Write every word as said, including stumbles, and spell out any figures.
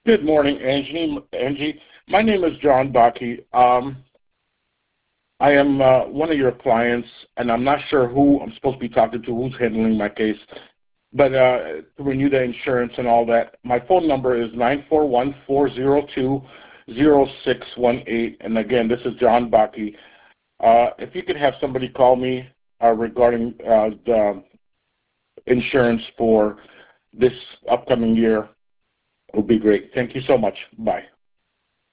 Good morning, Angie. Angie, my name is John Baki. Um, I am uh, one of your clients, and I'm not sure who I'm supposed to be talking to, who's handling my case. But uh, to renew the insurance and all that, my phone number is nine four one, four zero two, zero six one eight. And again, this is John Baki. Uh, if you could have somebody call me uh, regarding uh, the insurance for this upcoming year, it would be great. Thank you so much. Bye.